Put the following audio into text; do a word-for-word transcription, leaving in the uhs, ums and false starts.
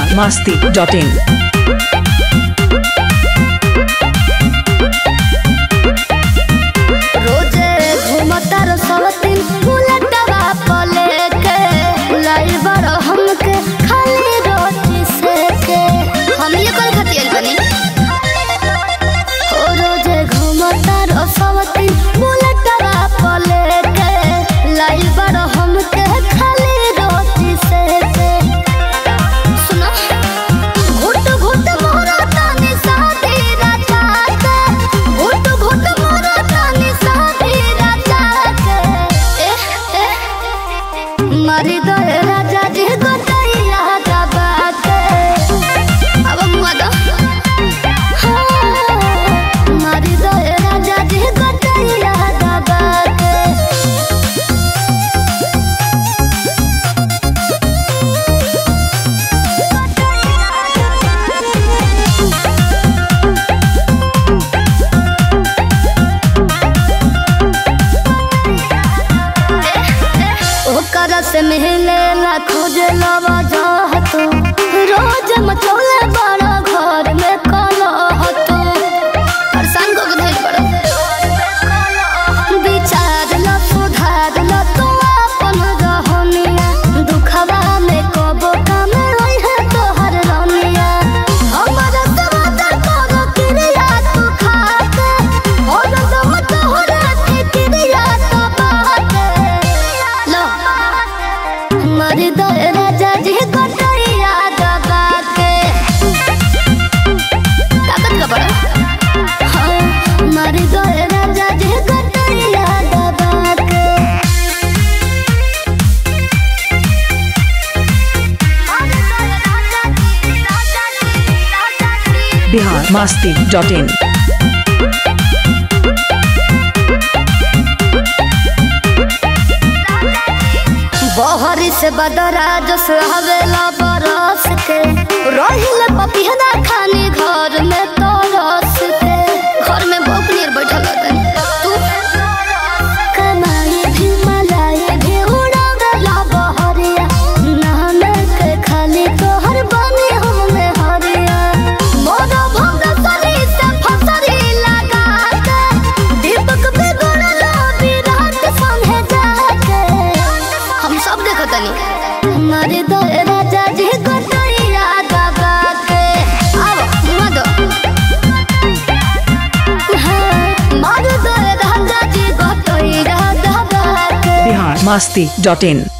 Bihar Masti dot in. रोजे घूमता रो सवतीन बुलेटवा पले के लाई बड़ो हमके खाली रोटी से के हम ये कल खतियल बनी ओ रोजे घूमता रो सवतीन बुलेटवा पले के लाई बड़ो हमके खाली रोटी से के सुनो घुट घुट मोरा तानी साथी राजा के घुट घुट मोरा तानी साथी राजा के ए ए मारी दो राजा जी गोटैया दबा के अब मुआ दो मारी दो राजा जी गोटैया दबा के ओकर से मिले ला खोजे लवा जाहत रोज मचौले बड़ा घर में कलहत परेशान को धइल बड़ा विचार ल सुधार ल तो अपन रहनिया दुखवा में कबो काम होई है तोहर रनिया हमर समाचार करो क्रिया तू खाते और दम तोहर क्रिया तो बाटे लो मारी दो राजा जी गोटैया दबा के ताकत का बड़ा हाँ मारी दो राजा जी गोटैया दबा के बिहार मस्ती डॉट इन। बहरी से बदरा जस हवेला बरस के रहिल पपिहना खानी घर में तरस के घर में बकनीर बैठल रहतन तू कमाई भी मलाई भी उड़ावेला बहरिया नहने के खाली तोहर बनी हमें हरिया मोरा भंग सरी से फसरी लगा के दीपक बिगड़ला विराट संगे जाके हम सब देखो तनी हमारे दो राजा जी गोटैया दबा के आओ मुआ दो हाँ मार दो राजा जी गोटैया दबा के बिहार मस्ती डॉट इन।